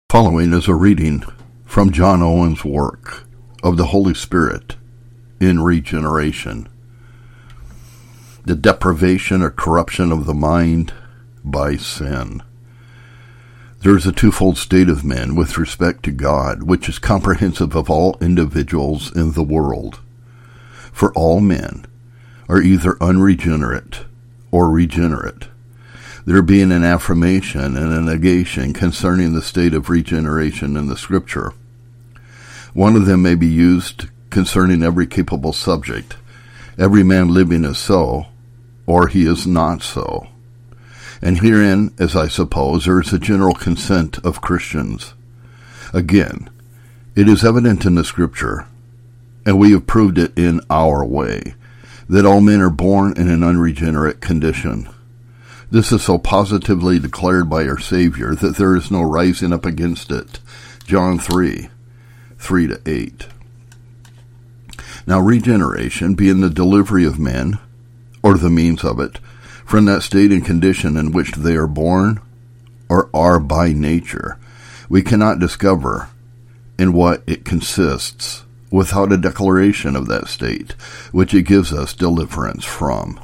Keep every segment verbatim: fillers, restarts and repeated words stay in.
Following is a reading from John Owen's work of the Holy Spirit in Regeneration. The deprivation or corruption of the mind by sin. There is a twofold state of men with respect to God, which is comprehensive of all individuals in the world. For all men are either unregenerate or regenerate, there being an affirmation and a negation concerning the state of regeneration in the Scripture. One of them may be used concerning every capable subject. Every man living is so, or he is not so. And herein, as I suppose, there is a general consent of Christians. Again, it is evident in the Scripture, and we have proved it in our way, that all men are born in an unregenerate condition. This is so positively declared by our Savior that there is no rising up against it. John three, three to eight. Now regeneration, being the delivery of men, or the means of it, from that state and condition in which they are born, or are by nature, we cannot discover in what it consists without a declaration of that state, which it gives us deliverance from.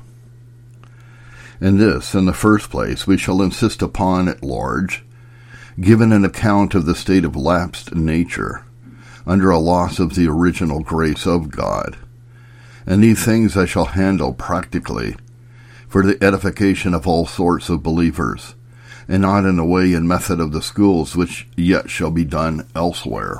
In this, in the first place, we shall insist upon at large, given an account of the state of lapsed nature, under a loss of the original grace of God. And these things I shall handle practically, for the edification of all sorts of believers, and not in the way and method of the schools which yet shall be done elsewhere.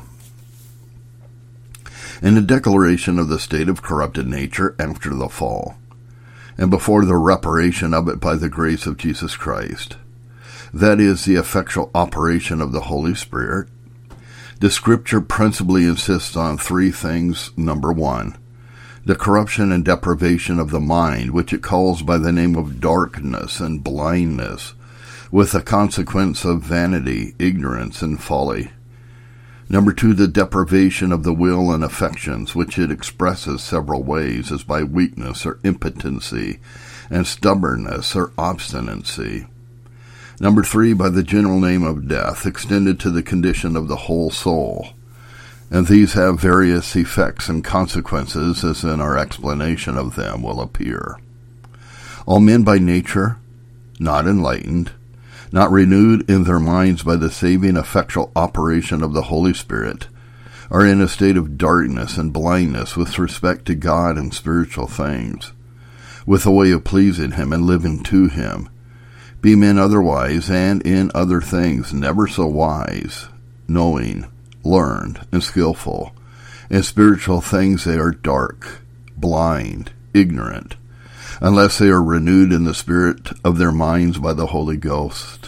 In the declaration of the state of corrupted nature after the fall, and before the reparation of it by the grace of Jesus Christ, that is, the effectual operation of the Holy Spirit, the Scripture principally insists on three things. Number one, the corruption and deprivation of the mind, which it calls by the name of darkness and blindness, with the consequence of vanity, ignorance, and folly. Number two, the deprivation of the will and affections, which it expresses several ways, as by weakness or impotency, and stubbornness or obstinacy. Number three, by the general name of death, extended to the condition of the whole soul. And these have various effects and consequences, as in our explanation of them will appear. All men by nature, not enlightened, not renewed in their minds by the saving effectual operation of the Holy Spirit, are in a state of darkness and blindness with respect to God and spiritual things, with a way of pleasing Him and living to Him. Be men otherwise, and in other things never so wise, knowing, learned, and skillful. In spiritual things they are dark, blind, ignorant, unless they are renewed in the spirit of their minds by the Holy Ghost.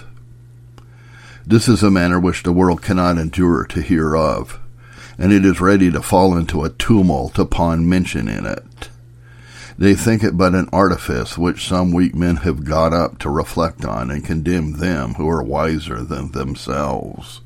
This is a manner which the world cannot endure to hear of, and it is ready to fall into a tumult upon mentioning it. They think it but an artifice which some weak men have got up to reflect on and condemn them who are wiser than themselves.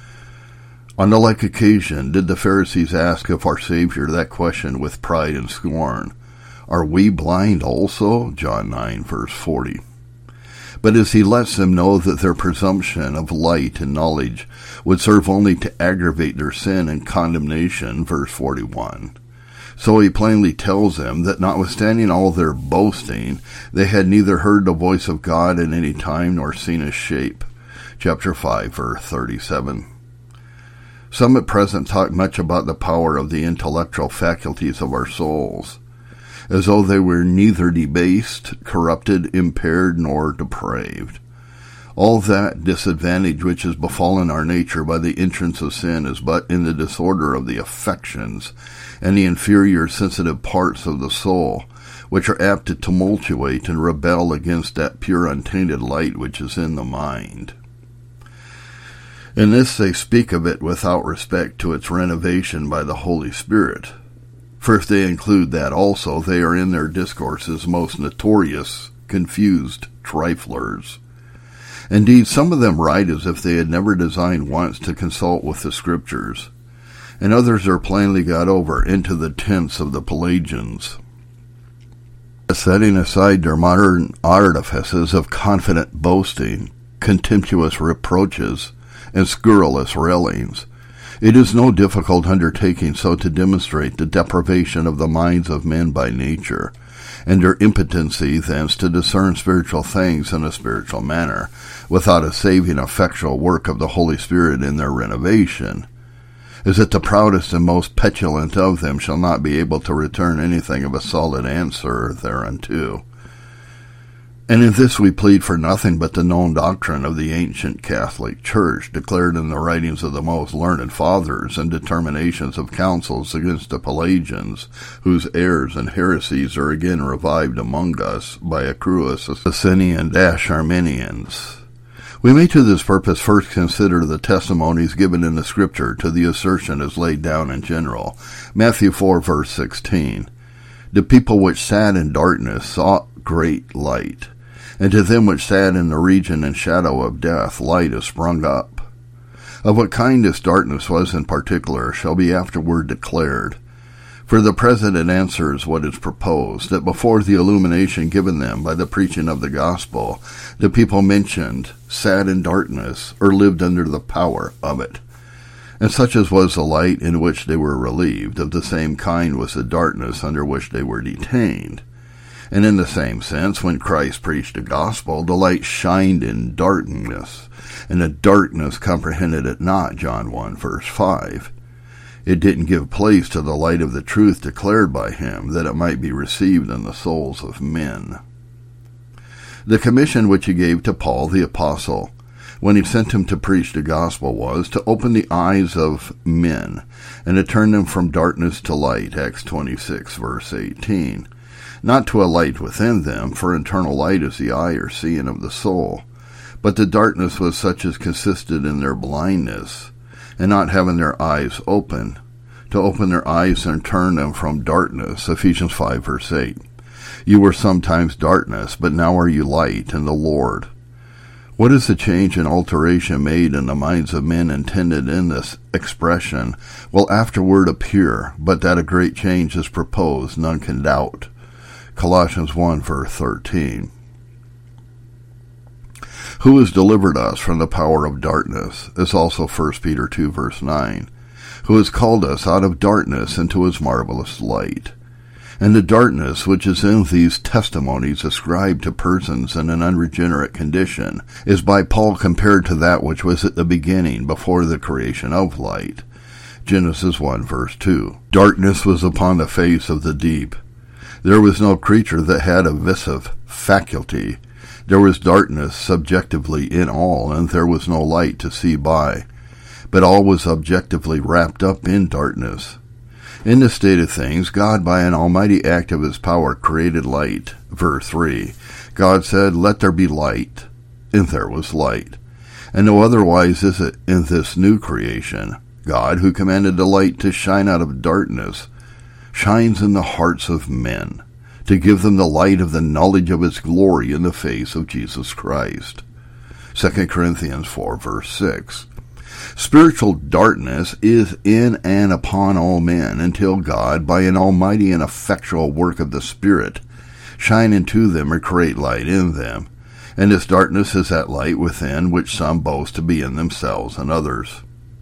On the like occasion did the Pharisees ask of our Savior that question with pride and scorn, "Are we blind also?" John nine, verse forty. But as he lets them know that their presumption of light and knowledge would serve only to aggravate their sin and condemnation, verse forty-one, so he plainly tells them that notwithstanding all their boasting, they had neither heard the voice of God at any time nor seen His shape, chapter five, verse thirty-seven. Some at present talk much about the power of the intellectual faculties of our souls, as though they were neither debased, corrupted, impaired, nor depraved. All that disadvantage which has befallen our nature by the entrance of sin is but in the disorder of the affections and the inferior sensitive parts of the soul, which are apt to tumultuate and rebel against that pure untainted light which is in the mind. In this they speak of it without respect to its renovation by the Holy Spirit. For if they include that also, they are in their discourses most notorious, confused triflers. Indeed, some of them write as if they had never designed once to consult with the Scriptures, and others are plainly got over into the tents of the Pelagians. Setting aside their modern artifices of confident boasting, contemptuous reproaches, and scurrilous railings. It is no difficult undertaking so to demonstrate the deprivation of the minds of men by nature, and their impotency thence to discern spiritual things in a spiritual manner, without a saving effectual work of the Holy Spirit in their renovation, is that the proudest and most petulant of them shall not be able to return anything of a solid answer thereunto. And in this we plead for nothing but the known doctrine of the ancient Catholic Church, declared in the writings of the most learned fathers and determinations of councils against the Pelagians, whose errors and heresies are again revived among us by accruous Socinian-Arminians. We may to this purpose first consider the testimonies given in the Scripture to the assertion as laid down in general. Matthew four, verse sixteen. The people which sat in darkness saw great light, and to them which sat in the region and shadow of death light is sprung up. Of what kind this darkness was in particular shall be afterward declared. For the present it answers what is proposed, that before the illumination given them by the preaching of the gospel, the people mentioned sat in darkness, or lived under the power of it. And such as was the light in which they were relieved, of the same kind was the darkness under which they were detained. And in the same sense, when Christ preached the gospel, the light shined in darkness, and the darkness comprehended it not, John one, verse five. It didn't give place to the light of the truth declared by him, that it might be received in the souls of men. The commission which he gave to Paul the apostle, when he sent him to preach the gospel, was to open the eyes of men, and to turn them from darkness to light, Acts twenty-six, verse eighteen. Not to a light within them, for internal light is the eye or seeing of the soul, but the darkness was such as consisted in their blindness, and not having their eyes open, to open their eyes and turn them from darkness, Ephesians five, verse eight. You were sometimes darkness, but now are you light in the Lord. What is the change and alteration made in the minds of men intended in this expression will afterward appear, but that a great change is proposed, none can doubt. Colossians one, verse thirteen. Who has delivered us from the power of darkness, as also First Peter two, verse nine, who has called us out of darkness into his marvelous light. And the darkness which is in these testimonies ascribed to persons in an unregenerate condition is by Paul compared to that which was at the beginning, before the creation of light. Genesis one, verse two. Darkness was upon the face of the deep. There was no creature that had a visive faculty. There was darkness subjectively in all, and there was no light to see by. But all was objectively wrapped up in darkness. In this state of things, God, by an almighty act of his power, created light. Verse three. God said, "Let there be light," and there was light. And no otherwise is it in this new creation. God, who commanded the light to shine out of darkness, shines in the hearts of men, to give them the light of the knowledge of his glory in the face of Jesus Christ. Second Corinthians four, verse six. Spiritual darkness is in and upon all men, until God, by an almighty and effectual work of the Spirit, shine into them or create light in them. And this darkness is that light within which some boast to be in themselves and others.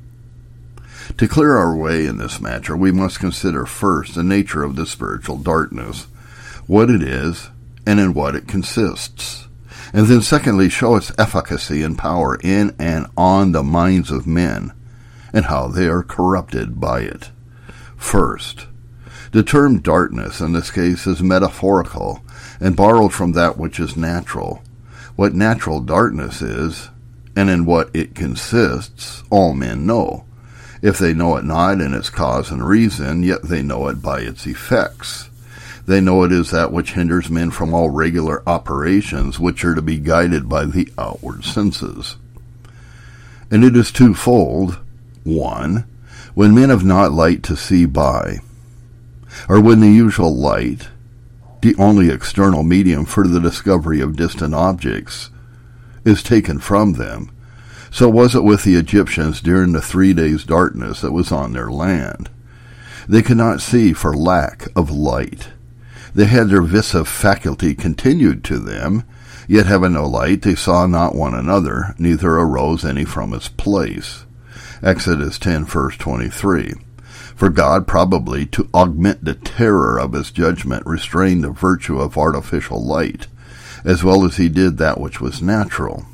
To clear our way in this matter, we must consider first the nature of the spiritual darkness, what it is, and in what it consists. And then secondly, show its efficacy and power in and on the minds of men, and how they are corrupted by it. First, the term darkness in this case is metaphorical, and borrowed from that which is natural. What natural darkness is, and in what it consists, all men know. If they know it not in its cause and reason, yet they know it by its effects. They know it is that which hinders men from all regular operations, which are to be guided by the outward senses. And it is twofold. One, when men have not light to see by, or when the usual light, the only external medium for the discovery of distant objects, is taken from them. So was it with the Egyptians during the three days' darkness that was on their land. They could not see for lack of light. They had their visive faculty continued to them, Yet having no light, they saw not one another, neither arose any from his place. Exodus ten, verse twenty-three. For God, probably to augment the terror of his judgment, restrained the virtue of artificial light, as well as he did that which was natural.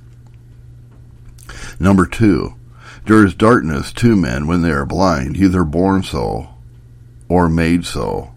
Number two, there is darkness to men when they are blind, either born so or made so.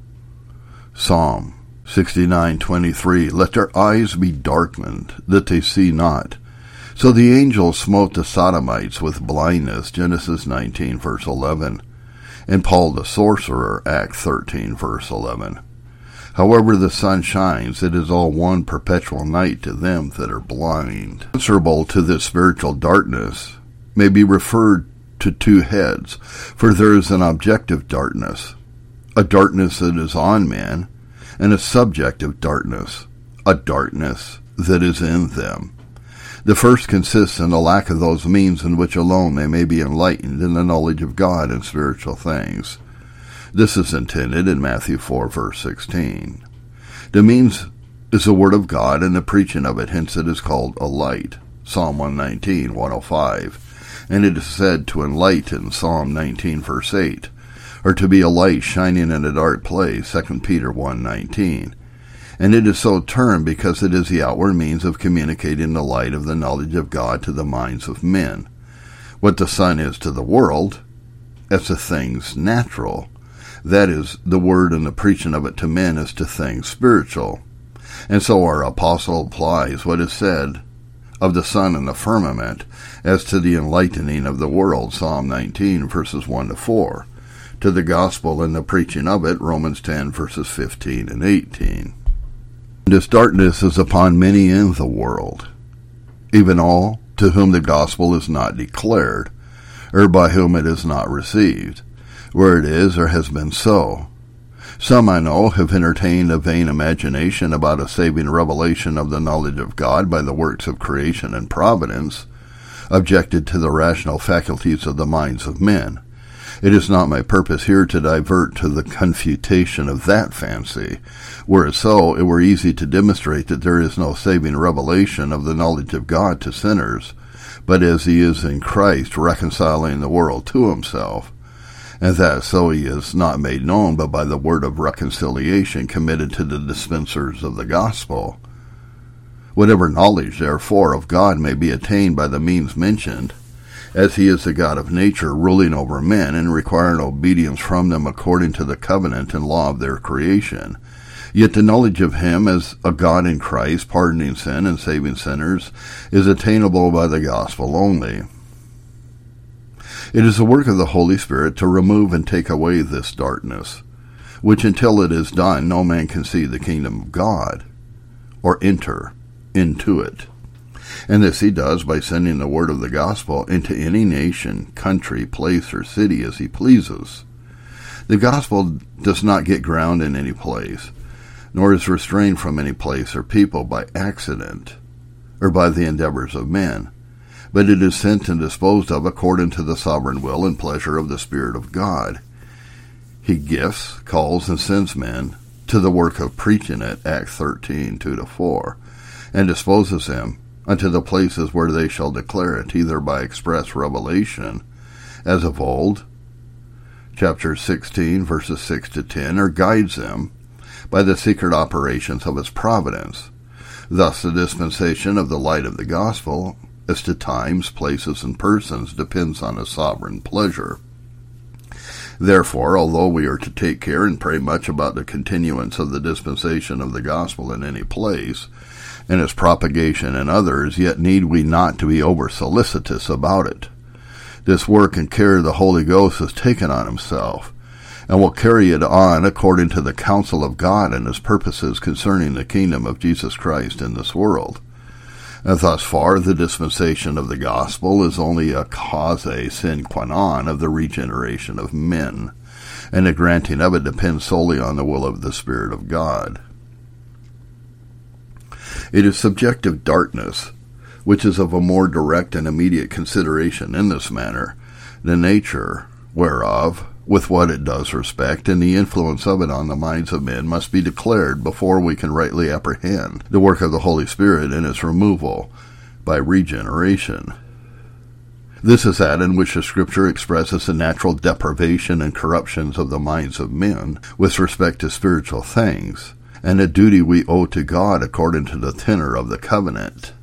Psalm sixty-nine twenty-three. Let their eyes be darkened, that they see not. So the angel smote the Sodomites with blindness, Genesis nineteen, verse eleven. And Paul the sorcerer, Acts thirteen, verse eleven. However the sun shines, it is all one perpetual night to them that are blind. Answerable to this spiritual darkness may be referred to two heads, for there is an objective darkness, a darkness that is on man, and a subjective darkness, a darkness that is in them. The first consists in the lack of those means in which alone they may be enlightened in the knowledge of God and spiritual things. This is intended in Matthew four, verse sixteen. The means is the word of God and the preaching of it, hence it is called a light, Psalm one nineteen, one oh five. And it is said to enlighten, Psalm nineteen, verse eight, or to be a light shining in a dark place, Second Peter one nineteen. And it is so termed because it is the outward means of communicating the light of the knowledge of God to the minds of men. What the sun is to the world, as to things natural, that is, the word and the preaching of it to men is to things spiritual. And so our apostle applies what is said of the sun and the firmament as to the enlightening of the world, Psalm nineteen, verses one to four, to the gospel and the preaching of it, Romans ten, verses fifteen and eighteen. This darkness is upon many in the world, even all to whom the gospel is not declared, or by whom it is not received, where it is or has been so. Some, I know, have entertained a vain imagination about a saving revelation of the knowledge of God by the works of creation and providence, objected to the rational faculties of the minds of men. It is not my purpose here to divert to the confutation of that fancy. Were it so, it were easy to demonstrate that there is no saving revelation of the knowledge of God to sinners, but as he is in Christ reconciling the world to himself, and that so he is not made known but by the word of reconciliation committed to the dispensers of the gospel. Whatever knowledge, therefore, of God may be attained by the means mentioned, as he is the God of nature, ruling over men and requiring obedience from them according to the covenant and law of their creation. Yet the knowledge of him as a God in Christ, pardoning sin and saving sinners, is attainable by the gospel only. It is the work of the Holy Spirit to remove and take away this darkness, which until it is done no man can see the kingdom of God, or enter into it. And this he does by sending the word of the gospel into any nation, country, place, or city as he pleases. The gospel does not get ground in any place, nor is restrained from any place or people by accident, or by the endeavors of men, but it is sent and disposed of according to the sovereign will and pleasure of the Spirit of God. He gifts, calls, and sends men to the work of preaching it, Acts thirteen, two to four, and disposes them unto the places where they shall declare it, either by express revelation, as of old, chapter sixteen, verses six to ten, or guides them by the secret operations of his providence. Thus the dispensation of the light of the gospel, as to times, places, and persons, depends on his sovereign pleasure. Therefore, although we are to take care and pray much about the continuance of the dispensation of the gospel in any place, and its propagation in others, yet need we not to be over-solicitous about it. This work and care the Holy Ghost has taken on himself, and will carry it on according to the counsel of God and his purposes concerning the kingdom of Jesus Christ in this world. And thus far, the dispensation of the gospel is only a causa sine qua non of the regeneration of men, and the granting of it depends solely on the will of the Spirit of God. It is subjective darkness, which is of a more direct and immediate consideration in this manner, the nature whereof with what it does respect, and the influence of it on the minds of men must be declared before we can rightly apprehend the work of the Holy Spirit in its removal by regeneration. This is that in which the Scripture expresses the natural depravation and corruptions of the minds of men with respect to spiritual things, and a duty we owe to God according to the tenor of the covenant.